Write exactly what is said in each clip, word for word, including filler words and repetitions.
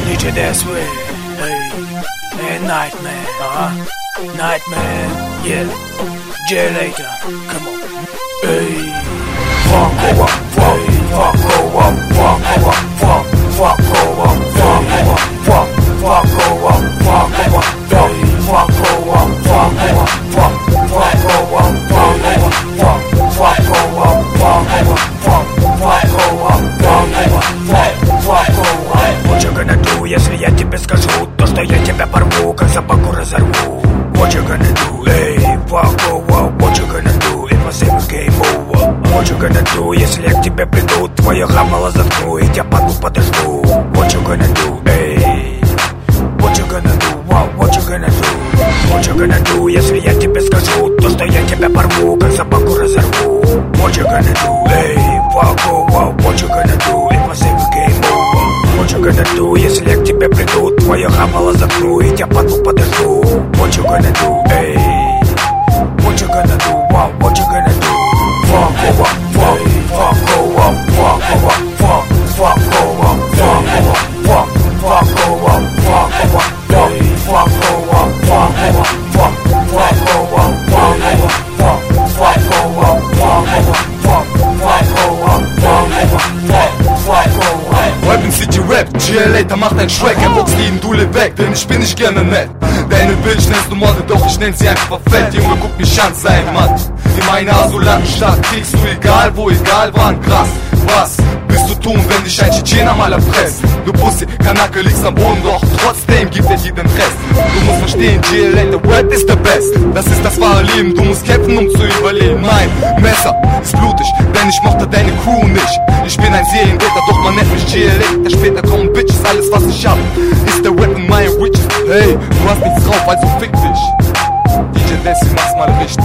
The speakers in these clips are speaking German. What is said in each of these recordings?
D J That's way, hey, and Nightman, uh-huh, Nightman, yeah, Jay later, come on, hey, fuck go up, fuck, fuck go up, fuck go up, fuck, fuck go up, fuck go up, fuck, fuck go up, fuck go up, fuck, fuck go up, fuck go up, fuck, fuck go up, fuck go up, fuck, fuck go up, fuck go up, fuck, fuck go up, fuck go up, fuck, fuck go up. What you gonna do, если я тебе скажу то, что я тебя порву, как собаку разорву? What you gonna do, эй, fuck go up? What you gonna do, if I say we game over? What you gonna do, если я к тебе приду, твое хамало заткну и тебя паду подожду? What you gonna do, эй? What you gonna do, wow, what you gonna do? What you gonna do, если я тебе скажу то, что я тебя порву, как собаку разорву? What you gonna do, эй, fuck go up? What you gonna do, if I say we game over? What you gonna do, если я к тебе приду, твое хамало заткну и тебя паду подожду? What you gonna do, эй? What you gonna do, wow, what you gonna do? Fuck go up, fuck, fuck go up, fuck go up, fuck, fuck go up, fuck go up, fuck, fuck go up, fuck go up, fuck, fuck go up, fuck go up, fuck, fuck go up, fuck go up, fuck, fuck go up, fuck go up, fuck, fuck go up, fuck go up, fuck, fuck go up. Weapon City Rap, G L A, da macht ein Track, ein Box lieben, du leb weg, denn ich bin nicht gerne nett. Deine Bitch nennst du Model, doch ich nenn sie einfach fett. Junge, guck mich an, sei ein Mann. In meiner Asylantenstadt kriegst du egal wo, egal wann, krass. Was willst du tun, wenn dich ein Tschetschener mal erpresst? Du Pussy, Kanake, liegst am Boden, doch trotzdem gibt er dir den Rest. Du musst verstehen, G L A, der Rap ist der Best. Das ist das wahre Leben, du musst kämpfen, um zu überleben. Mein Messer ist blutig, denn ich mochte deine Crew nicht. Ich bin ein Serientäter, doch man nennt mich G L A. Der später kommen Bitches, alles was ich hab ist der Rap in meinen Riches. Hey, du hast nichts drauf, also fick dich. D J Desi, mach's mal richtig.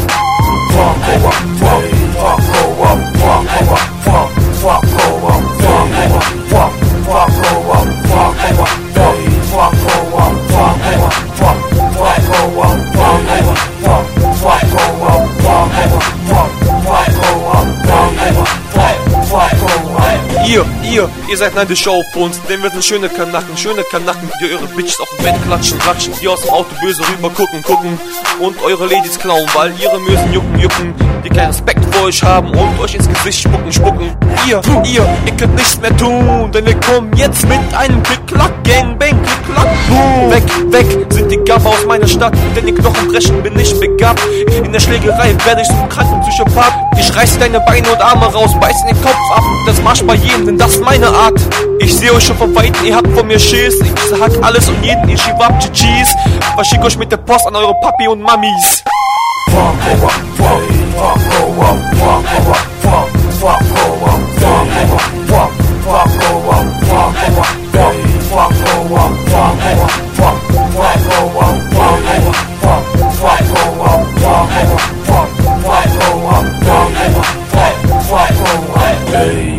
Fuck go up, fuck, fuck go up, fuck go up, fuck, fuck go up, fuck go up, fuck, fuck go up, fuck go up, fuck, fuck go up, fuck go up, fuck, fuck go up, fuck go up, fuck, fuck go up, fuck go up, fuck, fuck go up, fuck go up, fuck, fuck go up. Ihr, ihr, ihr seid neidisch auf uns, denn wir sind schöne Kanaken, schöne Kanaken, die eure Bitches auf dem Bett klatschen, klatschen, die aus dem Auto böse rüber gucken, gucken und eure Ladies klauen, weil ihre Mösen jucken, jucken, die keinen Respekt vor euch haben und euch ins Gesicht spucken, spucken. Ihr, ihr, ihr könnt nichts mehr tun, denn wir kommen jetzt mit einem Klick-Klack, Gangbang, Klick-Klack, boom. Weg, weg sind die Gaffer aus meiner Stadt, denn die Knochenbrechen bin ich begabt. In der Schlägerei werde ich zum kranken Psychopath. Ich reiß deine Beine und Arme raus, beiß in den Kopf ab, das marsch bei jedem, denn das ist meine Art. Ich seh euch schon von Weitem, ihr habt von mir Schiss. Ich hack alles und jeden, ich schieb ab, G Gs. Verschick euch mit der Post an eure Papi und Mamis. Fuck go up, fuck, fuck go up, fuck go up, fuck, fuck go up, fuck go up, fuck, fuck go up, fuck go up, fuck, fuck go up, fuck go up, fuck, fuck go up, fuck go up, fuck, fuck go up, fuck go up, fuck, fuck go up, fuck go up, fuck, fuck go up. Hey.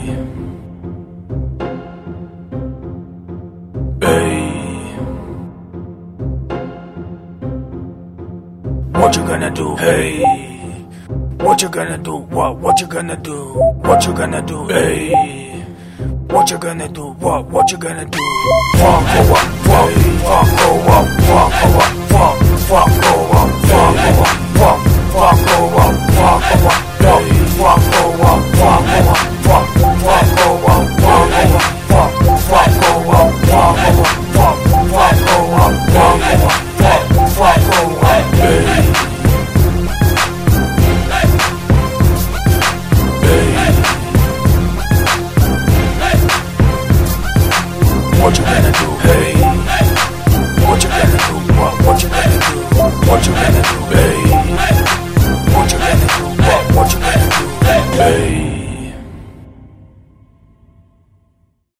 What you gonna do? Hey, what you gonna do? What? What you gonna do? What you gonna do? Hey, what you gonna do? What? What you gonna do? Fuck go up, fuck, fuck go up, fuck go up, fuck, fuck go up, fuck go up, fuck, fuck go up, fuck go up, fuck, fuck go up, fuck go up, fuck, fuck go up, fuck go up, fuck, fuck go up, fuck.